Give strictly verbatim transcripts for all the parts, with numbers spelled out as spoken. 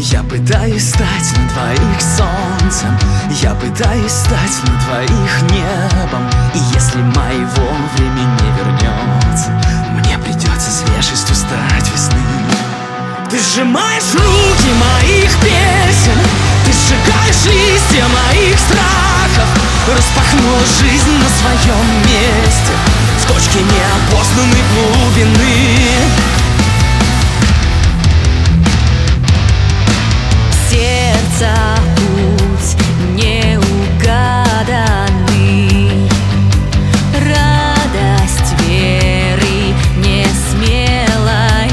Я пытаюсь стать на двоих солнцем, я пытаюсь стать на двоих небом. И если моего времени не вернется, мне придется свежестью стать весны. Ты сжимаешь руки моих песен, ты сжигаешь листья моих страхов. Распахнула жизнь на своем месте в точке неопознанной глубины. Сердца путь неугаданный, радость веры несмелая,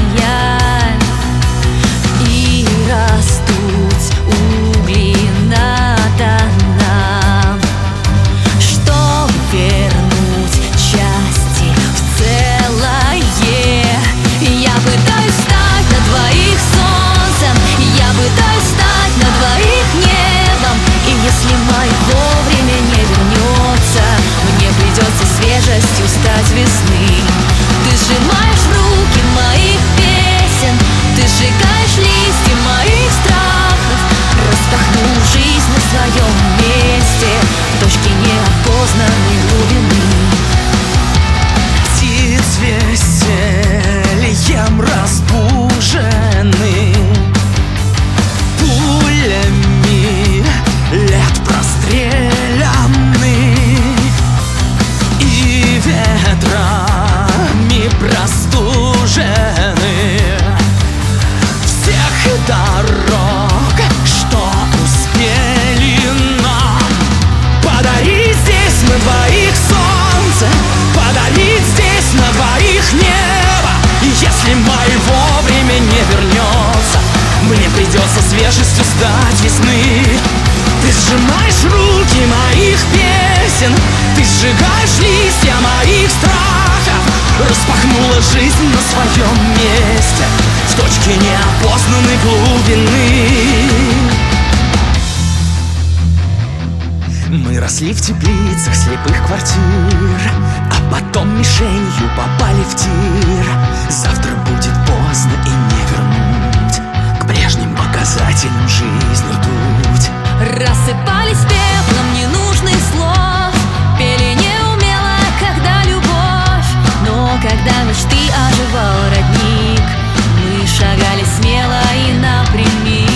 и растут угли надо нам, чтоб вернуть части в целое. Я пытаюсь стать на двоих солнцем, я пытаюсь стать на двоих небом. И если моего время не вернется, мне придется свежестью стать весны. Ты сжимаешь руки моих песен, ты сжигаешь листья моих страхов. Распахнул жизнь на своем месте в точке неопознанной глубины. Птиц весельем разбужены, пулями лет простреляны и ветрами простужены. Всех дорог, что успели нам подарить здесь на двоих солнце, подарить здесь на двоих небо. И если моего время не вернется, мне придется свежестью стать весны. Ты сжимаешь руки моих песен, ты сжигаешь листья моих страхов. Распахнула жизнь на своем месте в точке неопознанной глубины. Мы росли в теплицах слепых квартир, а потом мишенью попали в тир. Завтра будет поздно и не вернуть к прежним показателям жизни путь. Рассыпались пеплом ненужных слов, пели неумело, когда любовь. Но когда мечты оживал родник, мы шагали смело и напрямик.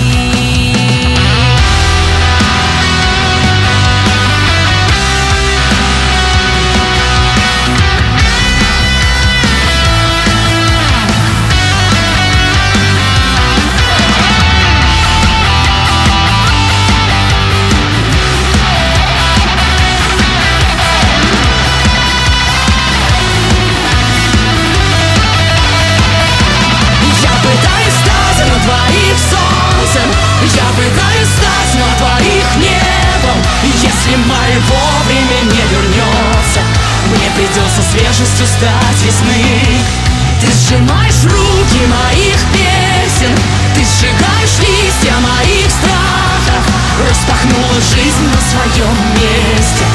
Если моего время не вернется, мне придется свежестью стать весны. Ты сжимаешь руки моих песен, ты сжигаешь листья моих страхов. Распахнула жизнь на своем месте